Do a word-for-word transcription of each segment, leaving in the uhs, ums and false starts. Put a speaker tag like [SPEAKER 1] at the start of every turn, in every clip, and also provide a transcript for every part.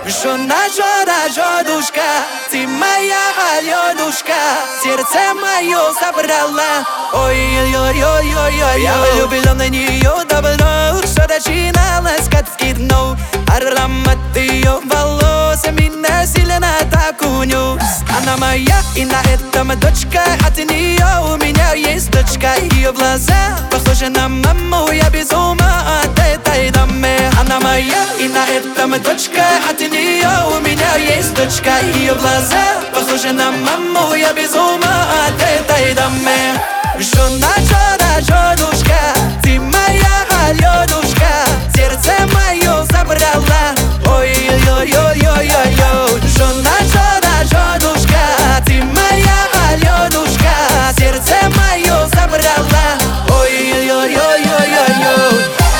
[SPEAKER 1] Жена, жена, женушка, ты моя Аленушка, сердце мое забрала. Ой-ой-ой-ой-ой-ой, я влюблен на нее давно, что начиналось как с кино. Аромат ее волос меня сильно так унес. Она моя и на этом дочка, от нее у меня есть дочка. Ее глаза похожи на маму, я без ума от этой дамы. Она моя и на этом дочка, от нее у меня есть дочка. Ее глаза похожи на маму, я без ума от этой дамы. Жена, жена, женушка, ты моя Аленушка, сердце мое забрала. Ой-ой-ой-ой-ой-ой. Жена, жена, женушка, ты моя Аленушка, сердце мое забрала. Ой-ой-ой-ой-ой-ой.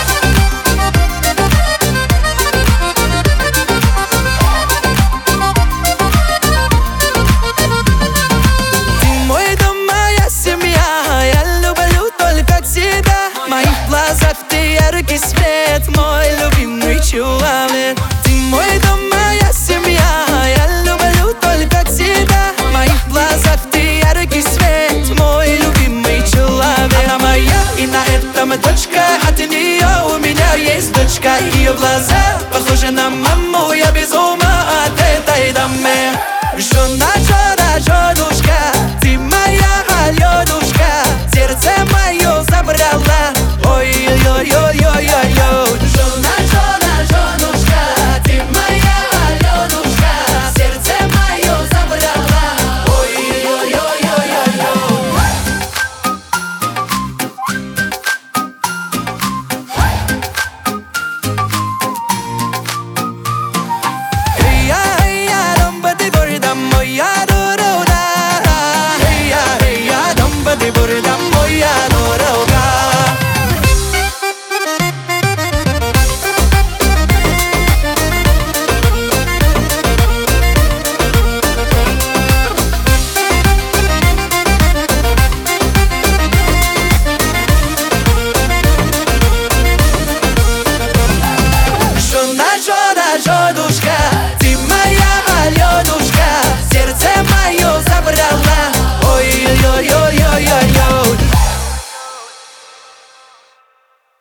[SPEAKER 1] Ты мой дом, моя семья, я люблю только тебя. В моих глазах ты яркий свет, мой любимый человек. Ты мой дом, моя семья, я люблю только тебя. В моих глазах ты яркий свет, мой любимый человек. Она моя и на этом дочка, от нее у меня есть дочка. Ее глаза похожи на маму, я без ума от этой дамы. Жена,